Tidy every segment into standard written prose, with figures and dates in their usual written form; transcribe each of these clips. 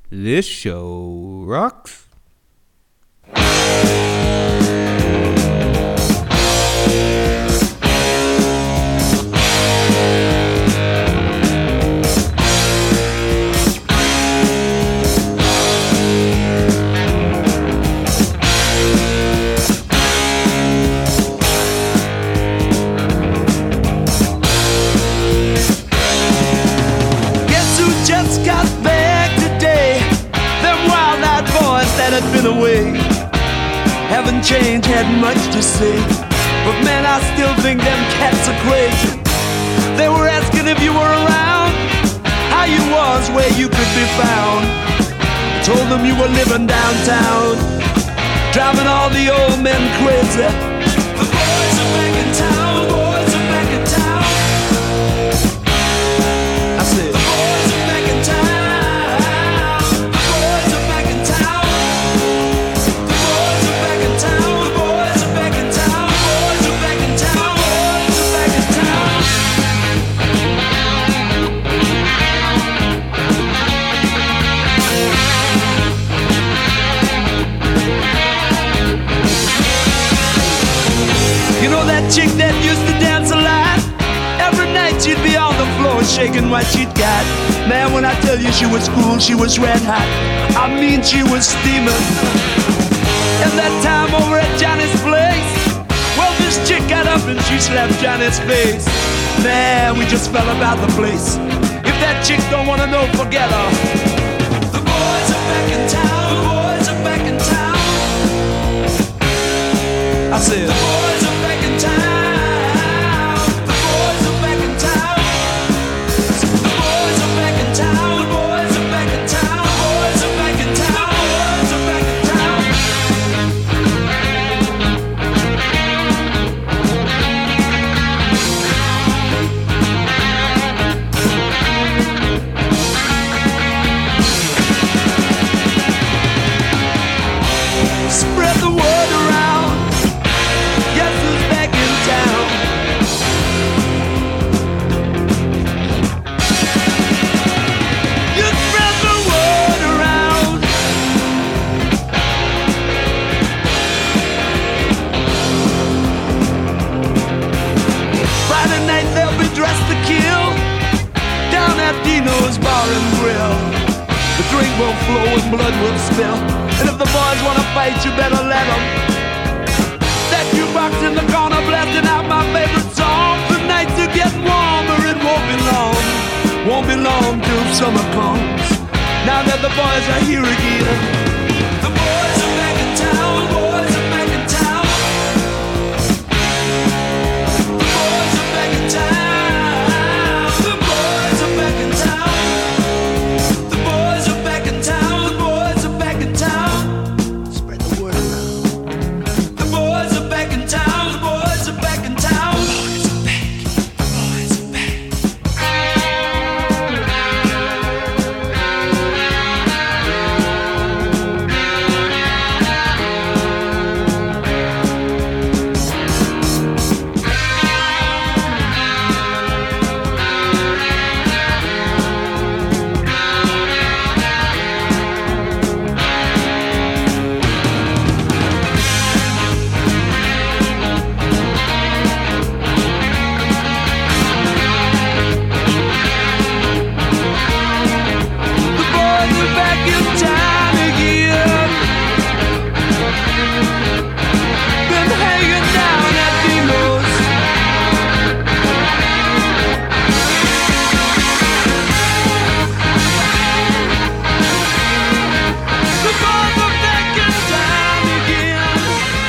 This show rocks. Had been away, haven't changed, had much to say, but man, I still think them cats are crazy. They were asking if you were around, how you was, where you could be found. I told them you were living downtown, driving all the old men crazy. The boys are back in town, boys are back in town. I said, the boys are back in town. Chick that used to dance a lot, every night she'd be on the floor shaking what she'd got. Man, when I tell you she was cool, she was red hot. I mean, she was steaming. And that time over at Johnny's place, well, this chick got up and she slapped Johnny's face. Man, we just fell about the place. If that chick don't wanna know, forget her. The boys are back in town, the boys are back in town. I said, the boys are back in town. The boys are back in town. The boys are back in town. The boys are back in town. The boys are back in town. The boys are back in town. Spread the word around. Guess who's back in town? You spread the word around. Friday night they'll be dressed to kill down at Dino's Bar and Grill. The drink will flow and blood will spill, and if the boys wanna fight, you better let them. That jukebox in the corner blasting out my favorite song. The nights are getting warmer, it won't be long. Won't be long till summer comes. Now that the boys are here again. The boys are back in town, the boys are back in town. The boys are back in town. The boys are back in town. The boys are back in town. The boys are back in town. Spread the word around. The boys are back in town. The boys are back in town. The boys are back. The boys are back. The boys are back in town again. Been hanging down at Dino's. The boys are back in town again.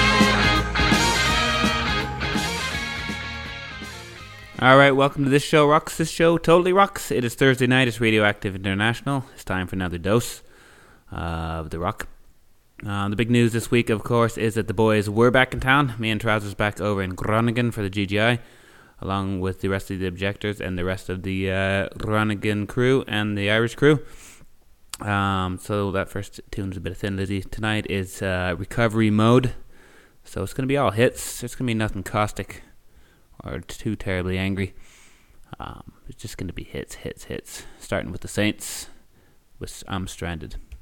Alright, welcome to This Show Rocks. This show totally rocks. It is Thursday night. It's Radioactive International. It's time for another dose of the rock. The big news this week, of course, is that the boys were back in town. Me and Trousers back over in Groningen for the GGI, along with the rest of the Objectors and the rest of the Groningen crew and the Irish crew. So that first tune's a bit of Thin Lizzy. Tonight is Recovery Mode. So it's going to be all hits. There's going to be nothing caustic or too terribly angry. It's just going to be hits. Starting with the Saints with I'm Stranded.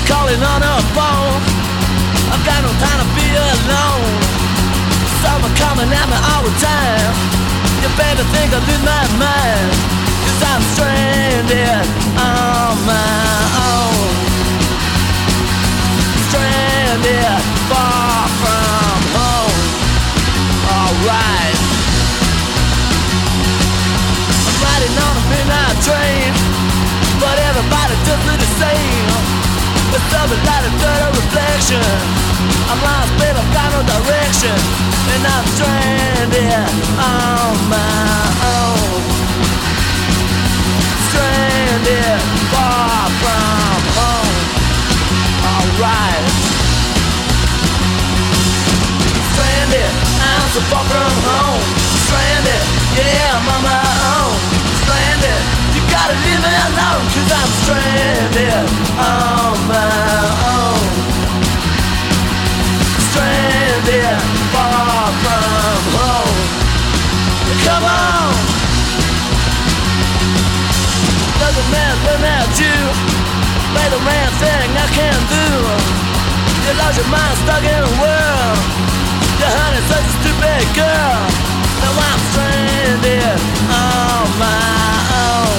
calling on her phone. I've got no time to be alone. Someone coming at me all the time. You better think I lose my mind, 'cause I'm stranded on my own. Stranded far from home. Alright, I'm riding on a midnight train, but everybody just look the same. It's something like a dirty reflection. I'm lost, babe, I've got no direction, and I'm stranded on my own. Stranded far from home. Alright, stranded, I'm so far from home. Stranded, yeah, I'm on my own. Stranded, you gotta leave me alone, 'cause I'm stranded on my own. Stranded far from home. Come on, doesn't matter when at you. Play the man thing I can't do. You lost your mind stuck in a world. Your honey's such a stupid girl. Now I'm stranded on my own.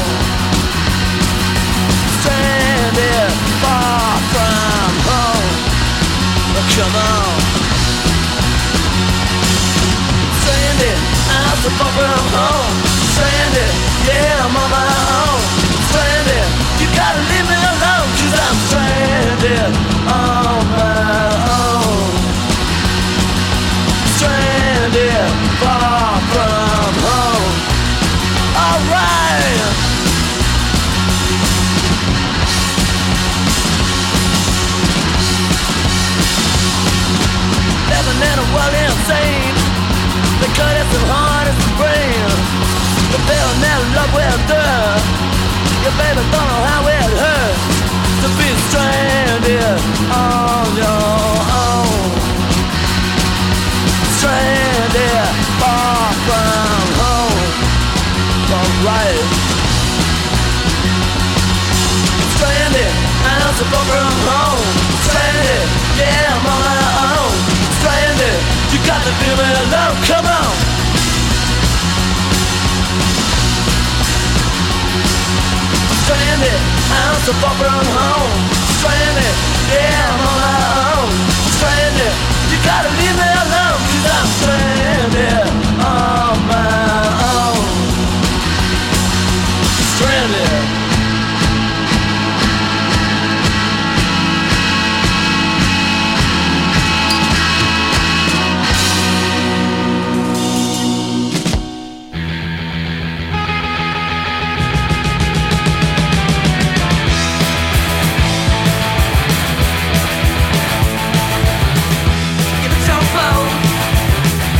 Stranded far from home. Come on. Stranded, I'm so far from home. Stranded, yeah, I'm on my own. Stranded, you gotta leave me alone, 'cause I'm stranded on my own. Stranded far from home. Alright, living in a world insane, because it's so hard as the brain. The feeling that love will do. Your baby don't know how it hurts to be stranded on your own. Stranded far from home. Alright, stranded, I'm so far from home. Stranded, yeah, I'm on my own. Stranded, you got to leave me alone. Come on. Stranded, I'm so far from home. Stranded, yeah, I'm on my own. Stranded, you gotta leave me alone, 'cause I'm stranded on my own. Stranded. Give it your flow.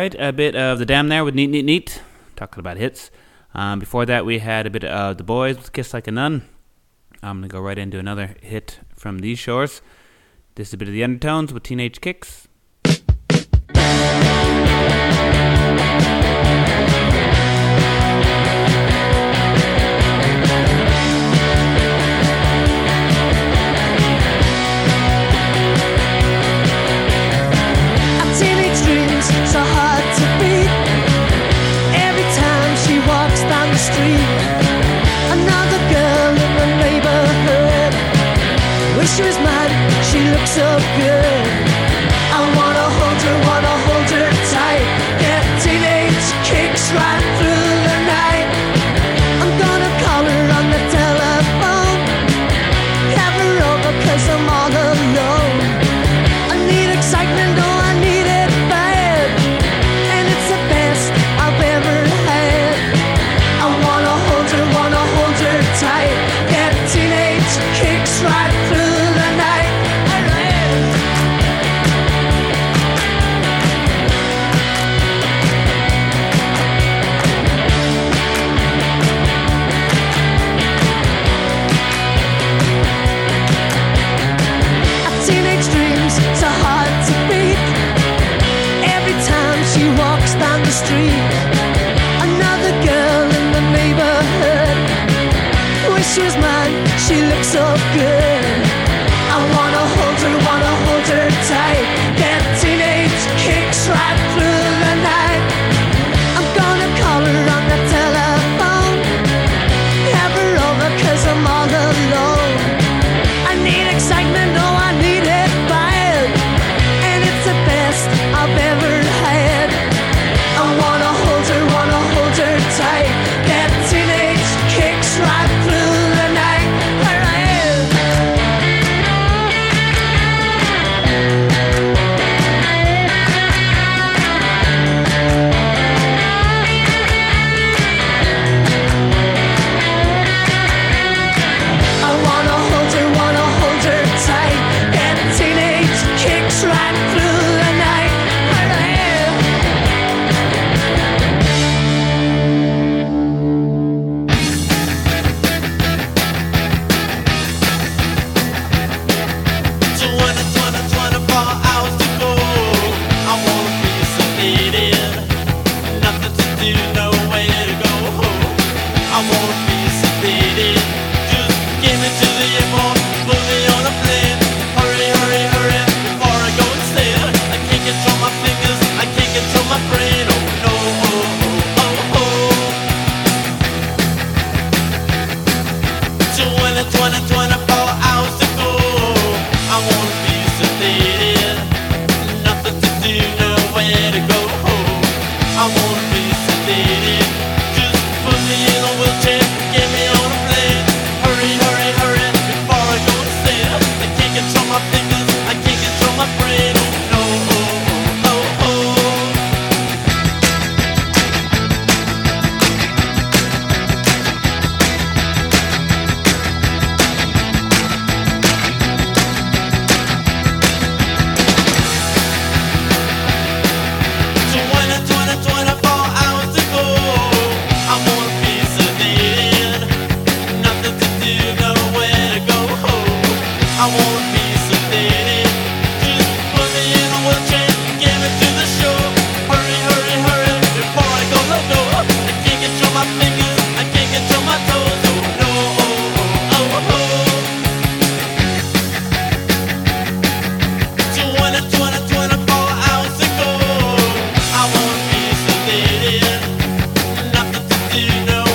right, a bit of The Damned there with Neat Neat Neat, talking about hits. Before that, we had a bit of The Boys with Kiss Like a Nun. I'm going to go right into another hit from these shores. This is a bit of The Undertones with Teenage Kicks. So hard to beat. Every time she walks down the street, another girl in the neighborhood. Wish she was mine, she looks so good. I wanna hold her tight. Get teenage kicks right through the night. I'm gonna call her on the telephone, have her over 'cause I'm all alone. I need excitement, oh I need it bad, and it's the best I've ever had. I wanna hold her tight. Get teenage kicks right through the night. Teenage dreams so hard to beat. Every time she walks down the street, another girl in the neighborhood. Wish she was mine, she looks so good. I wanna hold her tight. Get teenage kicks right through the night. I'm gonna call her on the telephone, have her over 'cause I'm all alone. I need excitement, oh I need it bad, and it's the best I've ever had. I wanna hold her tight. Get teenage kicks right through the night. I wanna hold her tight. Get teenage kicks right through the night.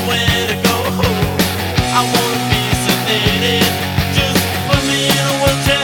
I wanna be sedated. Just put me in a wheelchair.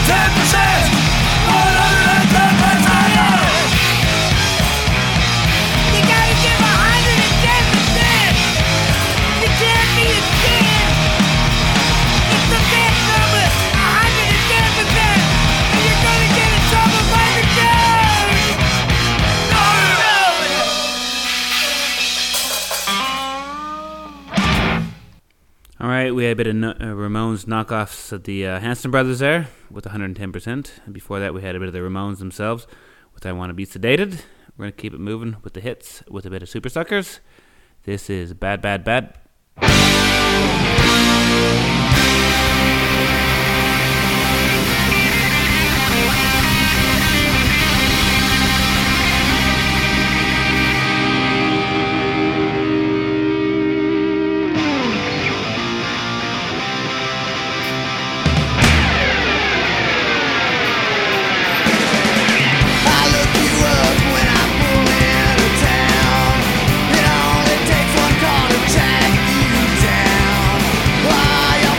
10%, 110%. You gotta give 110%. You can't be a kid. It's the best number, 110%. And you're gonna get in trouble by the judge. No. All right, we had a bit of Ramones knockoffs of the Hanson Brothers there with 110%. And before that, we had a bit of the Ramones themselves with I Want to Be Sedated. We're going to keep it moving with the hits with a bit of Super Suckers. This is Bad, Bad, Bad. I look you up when I pull into town. It only takes one call to track you down. Why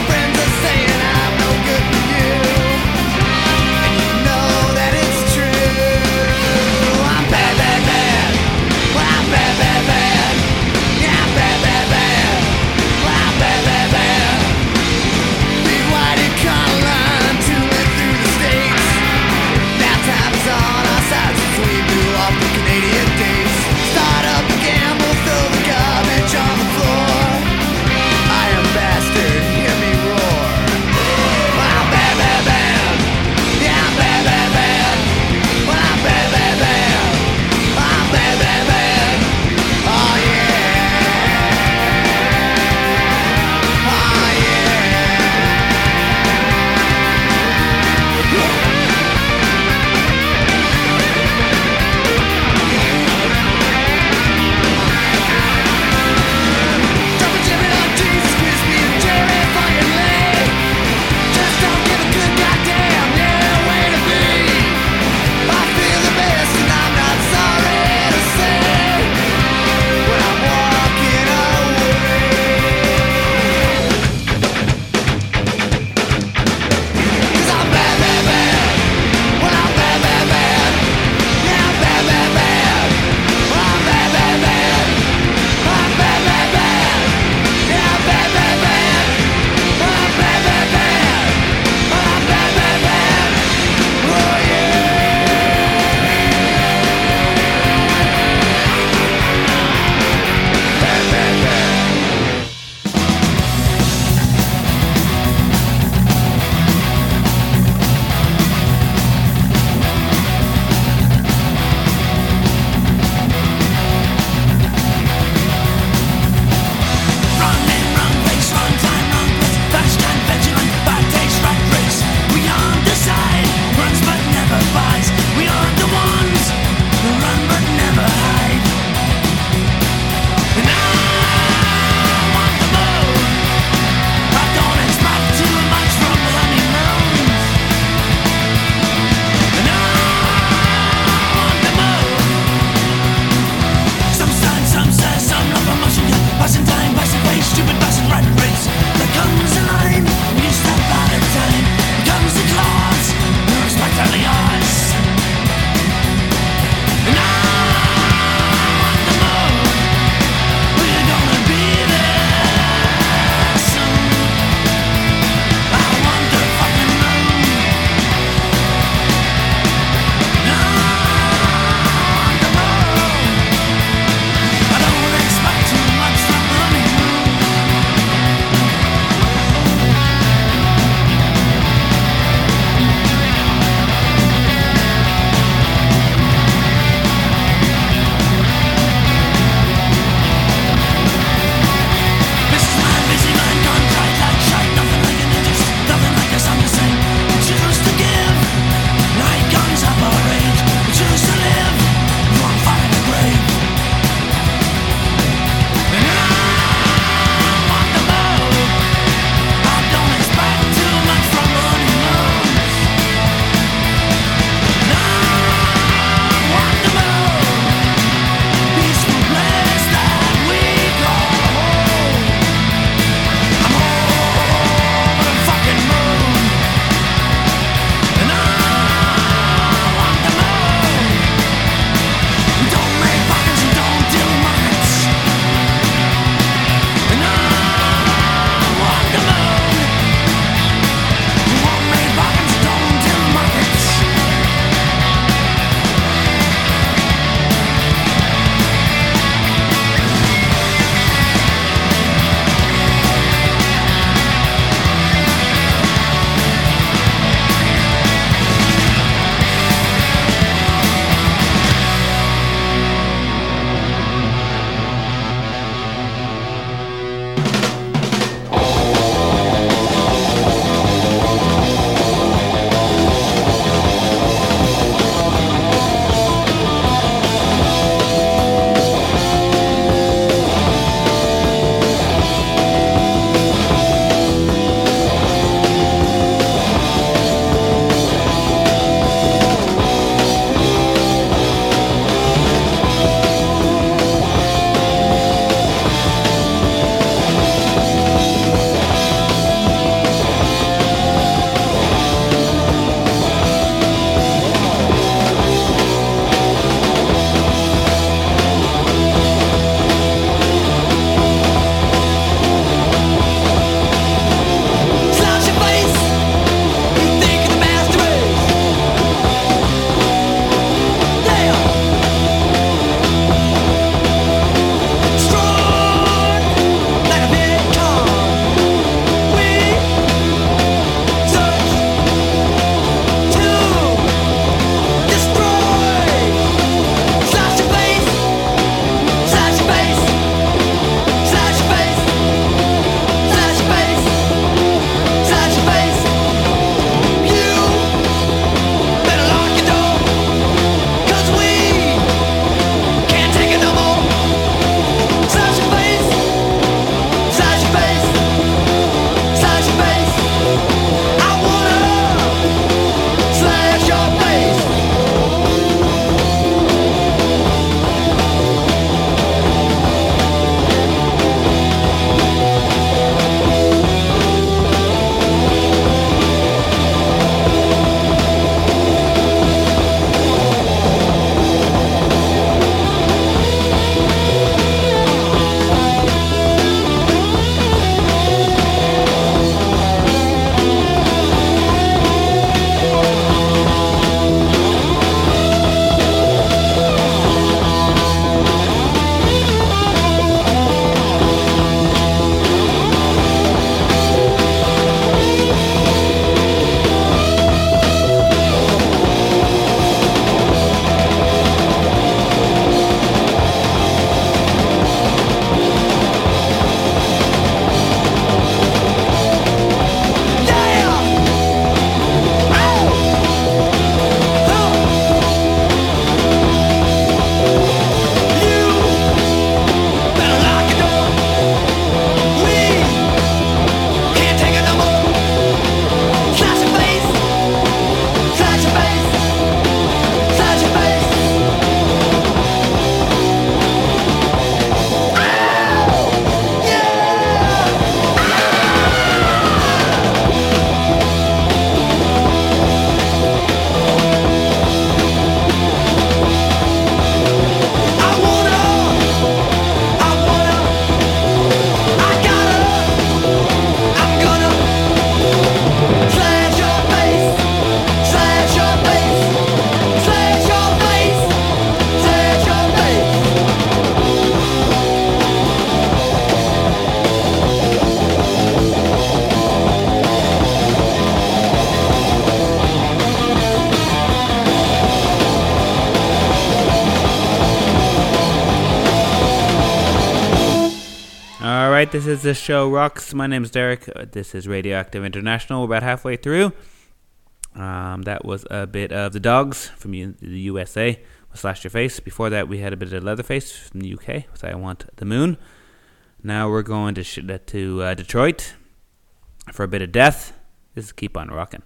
Alright, this is The Show Rocks. My name is Derek. This is Radioactive International. We're about halfway through. That was a bit of The Dogs from the USA with Slash Your Face. Before that, we had a bit of Leatherface from the UK with I Want the Moon. Now we're going to Detroit for a bit of Death. This is Keep On Rockin'.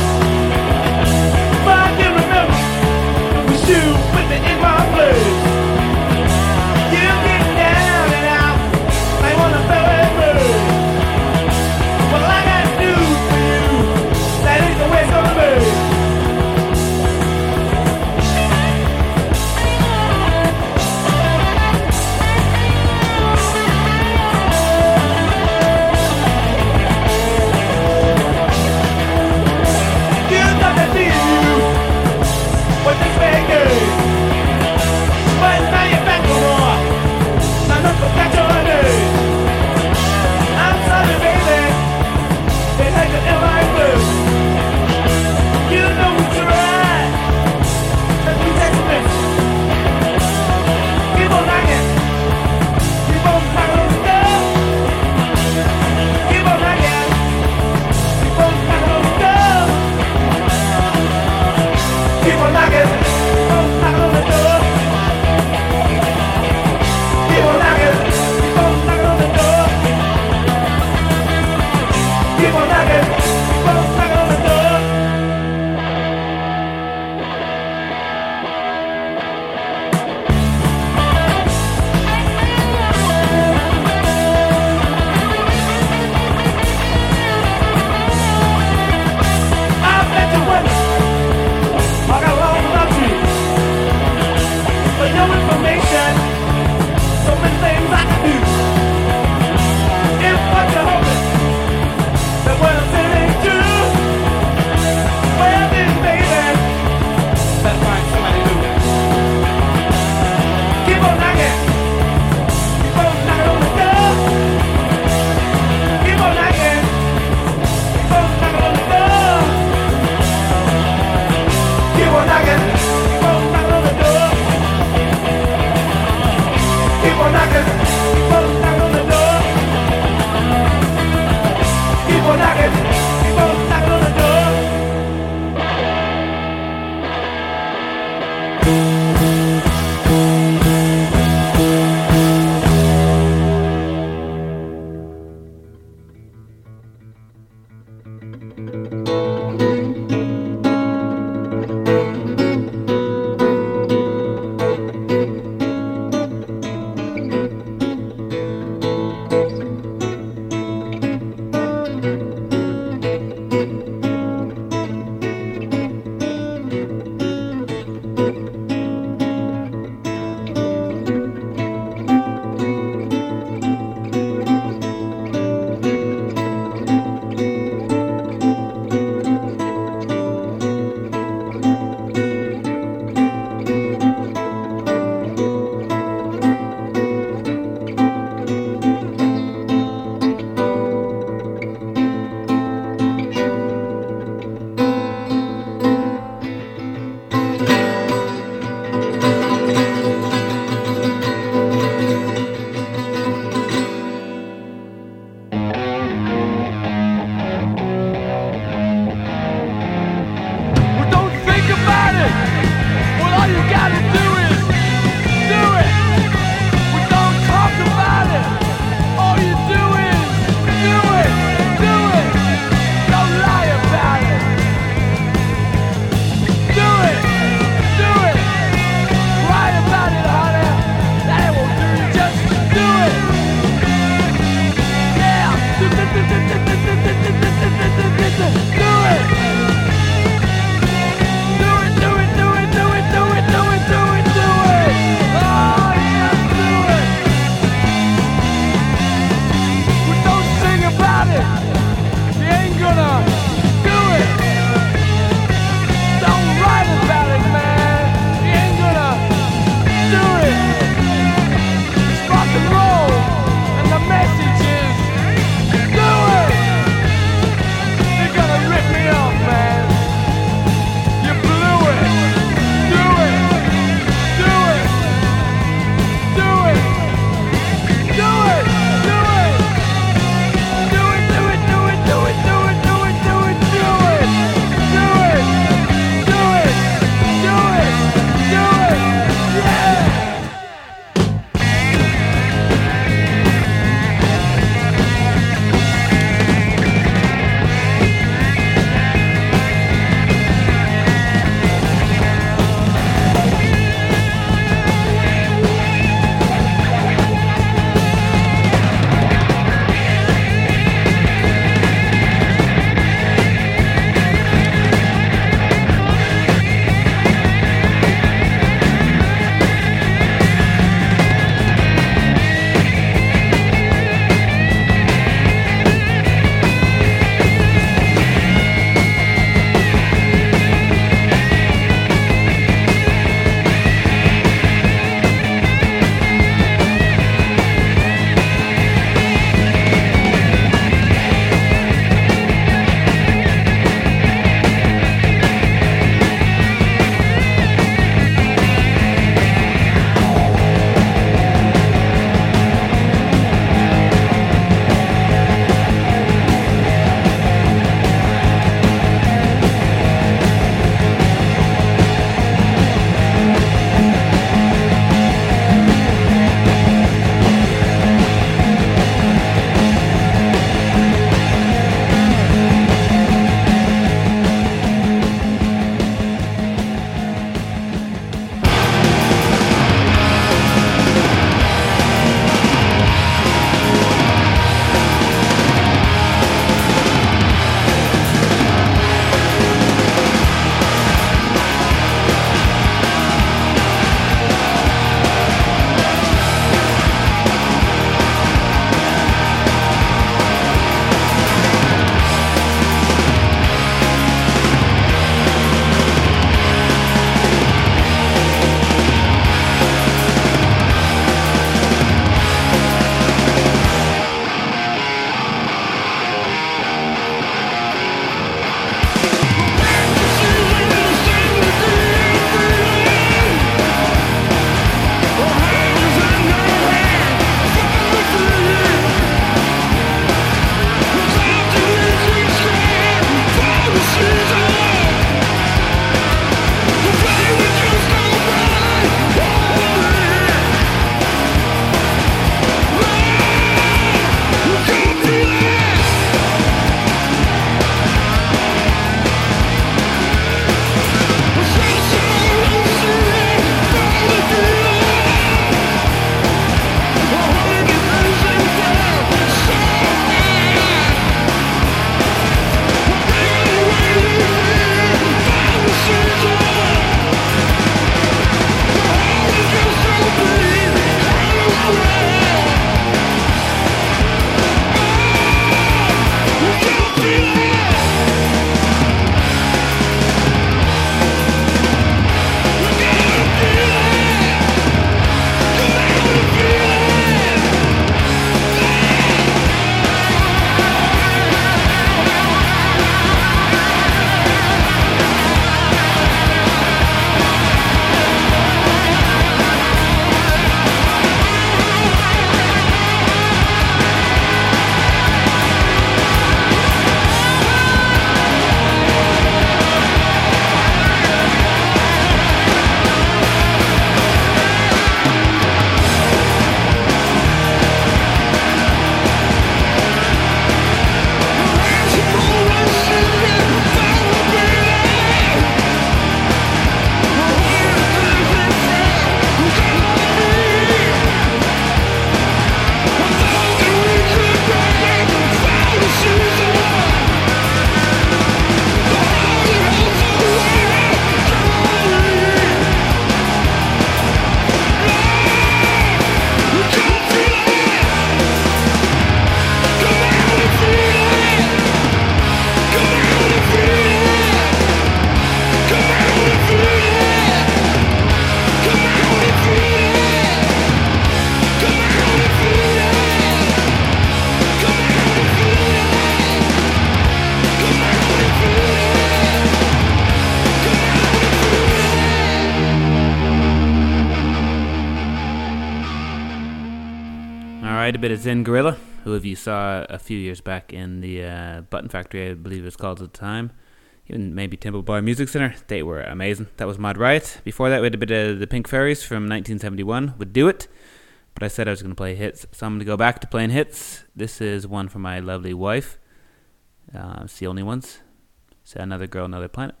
tried a bit of Zen Gorilla, who if you saw a few years back in the Button Factory, I believe it was called at the time, even maybe Temple Bar Music Centre, they were amazing. That was Mod Riot. Before that we had a bit of the Pink Fairies from 1971 with Do It, but I said I was going to play hits, so I'm going to go back to playing hits. This is one for my lovely wife. It's the only ones. It's Another Girl, Another Planet.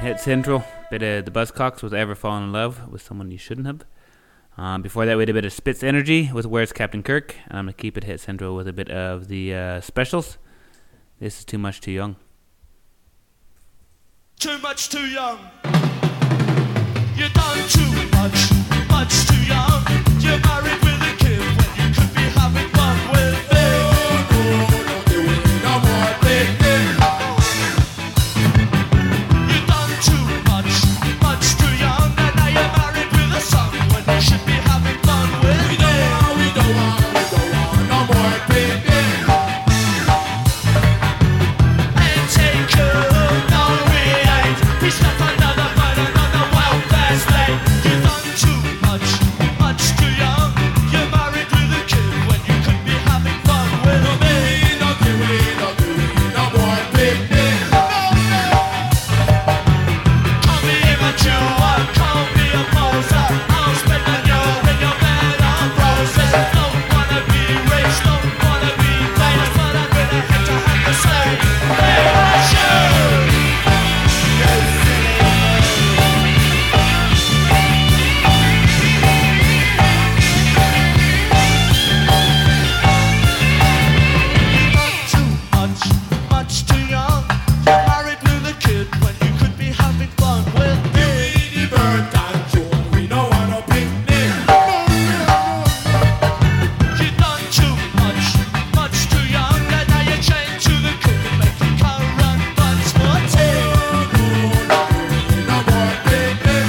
Hit Central, bit of the Buzzcocks with Ever Fall in Love with Someone You Shouldn't Have. Before that we had a bit of Spitz Energy with Where's Captain Kirk, and I'm going to keep it Hit Central with a bit of the Specials. This is Too Much Too Young. Too much too young. You done too much too young. You're married with a kid when you could be having fun with me. Don't do it no more, baby. You done too much too young, and now you're married with a son when you should be having fun with me. We don't want no more, baby. And take her, no we ain't. He's got another fight, another welfare state. You done too much too young. You're married with a kid when you could be having fun with me. Don't do it no more, baby. Call me immature, call me a poser. I'll spend on you in your bed on roses. Don't wanna be rich, don't wanna be famous, but I'm gonna have to say, hey, what's you? Much too young. You're married with a kid when you could be having fun with me. Bird and June, we don't want no picnic. You done too much too young. And now you're chained to the cook and making currant buns for tea. No more picnic.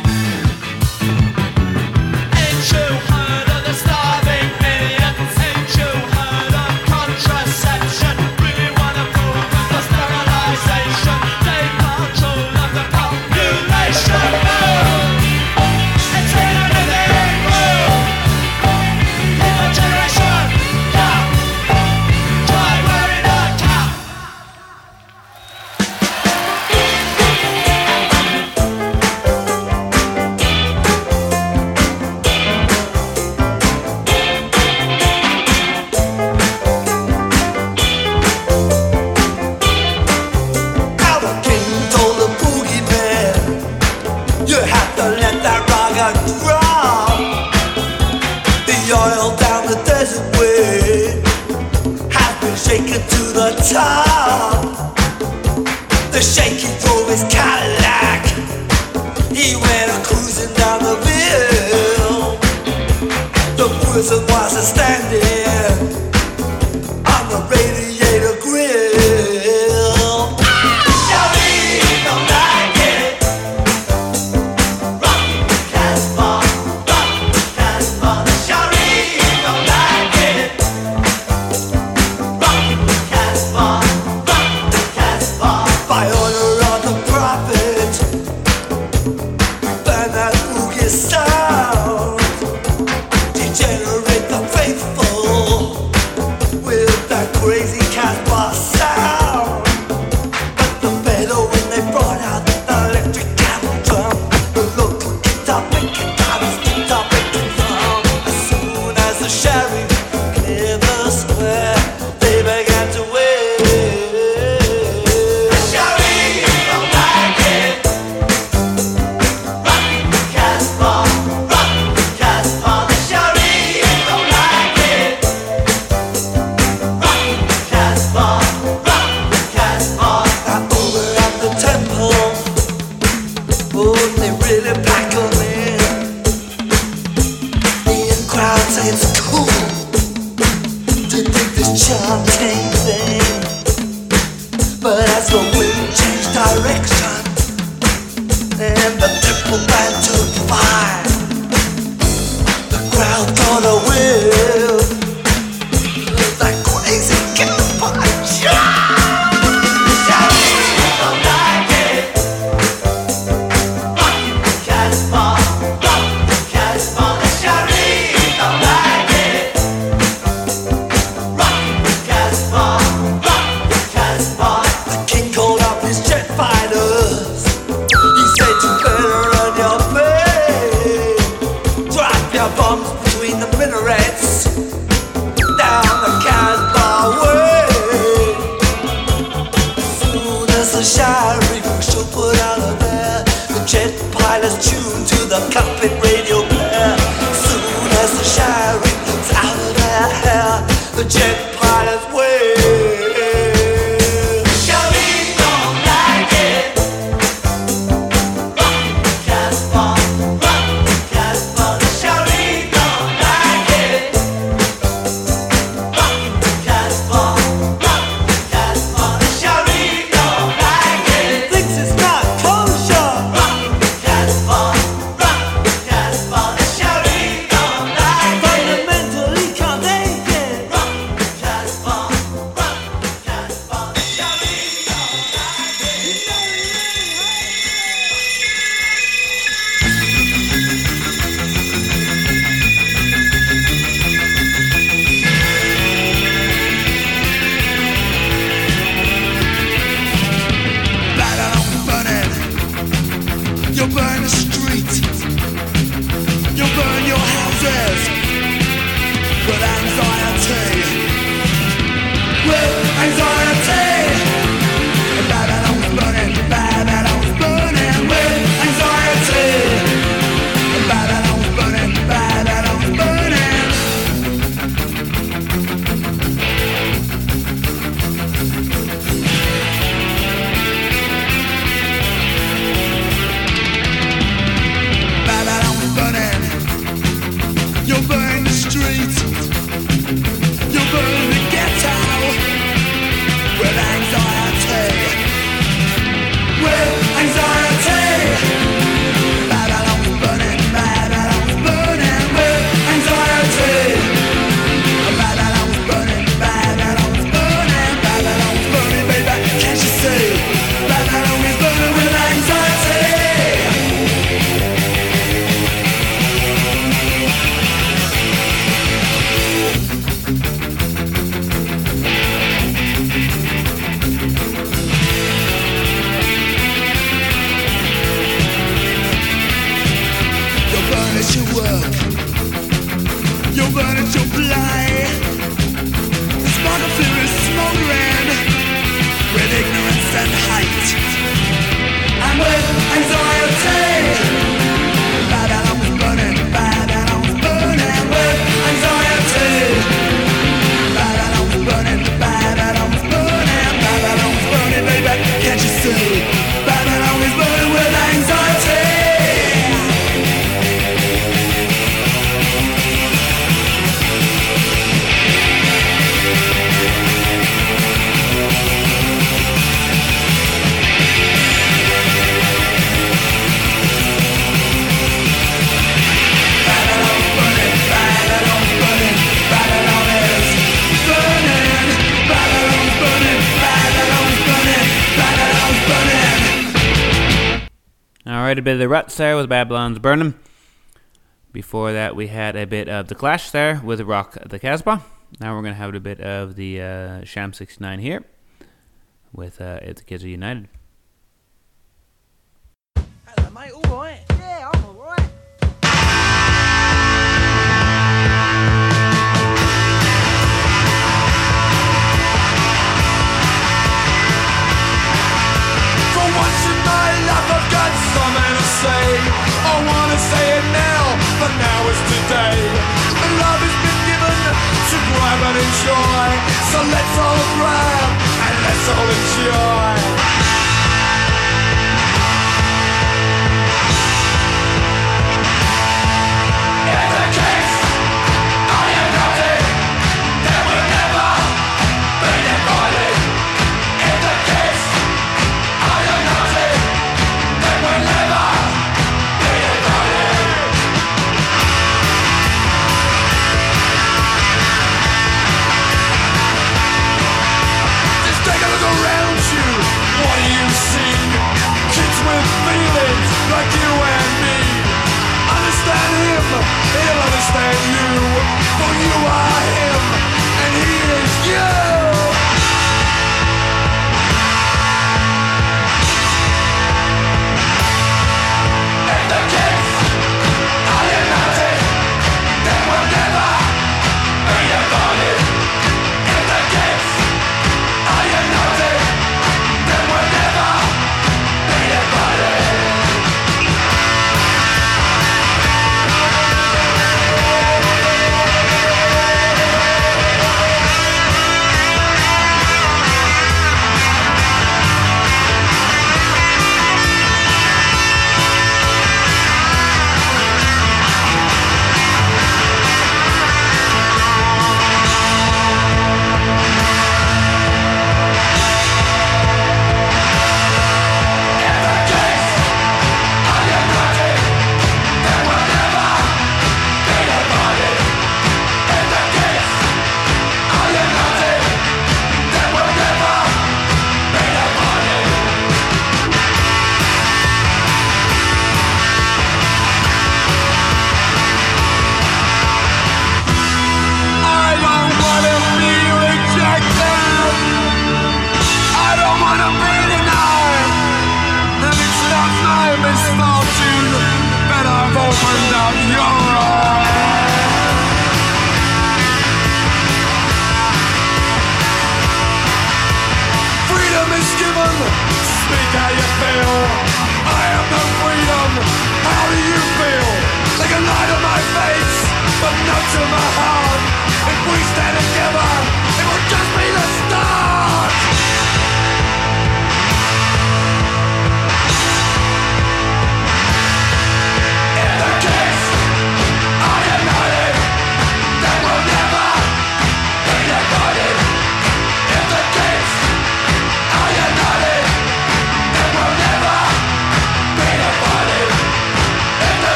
Ain't you heard of the starving millions? Ain't you heard of contraception? Really wanna prove the sterilization. Take control of the population. It's in everything room. In my generation, yeah. Try wearing a cap. Our king told the boogeyman, you have to let that rocket drop. The oil down the desert way has been shaken to the top. The shaky drove his Cadillac. He went cruising down the hill. The prison was standing on the radiator grill. Shawty don't like it. Rock Casbah, Shawty don't like it. Rock Casbah. By order of the prophet, burn that boogie sound. Degenerate the faithful with that crazy Casbah sound. But the better when they brought out the electric cattle drum, the local guitar picking guitars, guitar picking drum. As soon as the sheriff cleared the square, they began to wait. The sheriff don't like it. Rock Casbah. The sheriff don't like it. Rock Casbah. Now over at the temple, oh, they really pack 'em in. The in crowd say it's cool to dig this chanting thing. But as the wind changed direction and the temple band took fire, the crowd got a whiff of that crazy Casbah. Don't like it. Rock Casbah. The sheriff don't like it. Rock Casbah. The king called up his jet fighters. He said you better run your play. Drop your bombs between the minarets down the Casbah way. As soon as the sheriff should put out a tuned to the cockpit radio player. Soon as the shiring is out of their hair, the jet pilots wail. Shawty don't like it. Rock the Casbah, rock the Casbah. Shawty don't like it. Rock the Casbah, rock the Casbah. Shawty don't like it. Thinks it's not kosher. Rock the Casbah, rock the Casbah. Shawty don't like it. Fundamentally can't take it. Rock the Casbah, rock the Casbah. Shawty don't like it. Babylon burning. You'll burn the street. You'll burn your houses with anxiety. With anxiety. Babylon's burning. Babylon's burning with anxiety. Babylon's burning. Babylon's burning. Babylon's burning. You'll burn the street. You'll burn the ghetto with anxiety. With anxiety. Babylon's burning. Babylon's burning with anxiety. Babylon's burning. Babylon's burning. Babylon's burning, baby. Can't you see? Babylon is burning with anxiety. You'll burn at your work. You'll burn at your play. The spark of fear is smoldering with ignorance and hate, and with anxiety. Babylon's burning. Babylon's burning with anxiety. Babylon's burning. Babylon's burning. Babylon's burning, baby. Can't you see? Babylon is burning with anxiety. Babylon's burning. Babylon's burning. Babylon is burning. Babylon's burning. Babylon's burning. Babylon's burning. Alright, a bit of the Ruts there with Babylon's Burning. Before that, we had a bit of The Clash there with Rock the Casbah. Now we're going to have a bit of the Sham 69 here with If the Kids Are United. Hello, mate. All right? Yeah, I'm all right. For once in my life I've got something to say. I wanna say it now, but now is today. And love has been given to grab and enjoy. So let's all grab and let's all enjoy. It's a kiss, are you naughty? There will never be divided. It's a kiss, are you naughty? There will never be divided. Just take a look around you.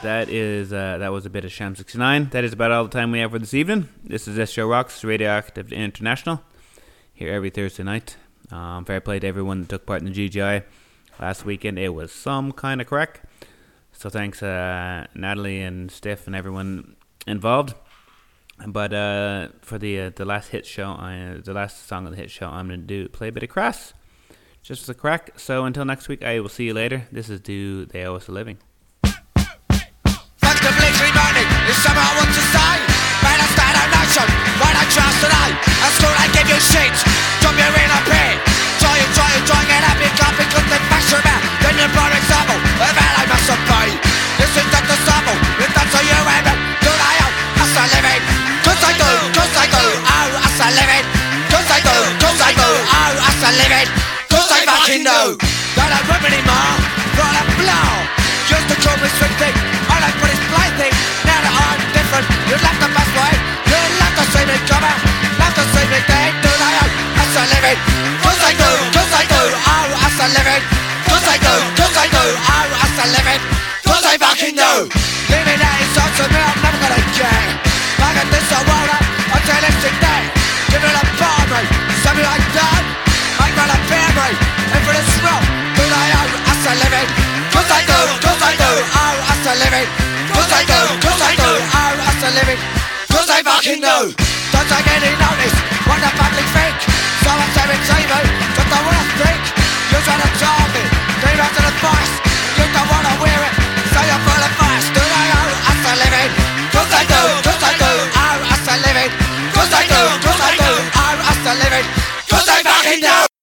that was a bit of Sham 69. That is about all the time we have for this evening. This is This Show Rocks, Radioactive International, here every Thursday night. Fair play to everyone that took part in the GGI last weekend. It was some kind of crack. So thanks Natalie and Steph and everyone involved. But for the last hit show, the last song of the hit show, I'm going to play a bit of Crass, just as a crack. So until next week, I will see you later. This is Do They Owe Us a Living. Thanks to Bleakley Morning, there's something I want to say. Man, I stand on nation, why not trust today? At school I give you sheets, drop you in a pit. Try and get up, you can't because they bash your mouth. Then you brought example, of how I must obey. This is not the sample, if that's how you aim it. Do they owe us a living? Cause I do, oh, us a living. Cause I do, oh, us a living. Cause I fucking know. Don't have room anymore, for a blow. Used to call me sweet thing, I don't put his blind thing. Now that I'm different, you'd love the best way. You'd love to see me come out, love to see me dead. Do they owe us a living? Cause I do, oh, us a living. Cause I do, oh, us a living. Cause I fucking know. Living out is on to me, I'm never gonna get. I got this I want it, until it's in day. Give it a bar me, something like that. I'm gonna bear me, and for this rock, do they owe us a living? Cause I do, oh, us a living. Cause I do, oh, us a living. Cause I fucking know. Don't take any notice, what the public think. Someone's having TV, just don't wanna think. You're trying to target, leave out to the boss. You don't wanna wear it, so you're full of fuss. Do they owe us a living? Cause I do, oh, us a living. Cause I do, oh, us a living. Cause I fucking know.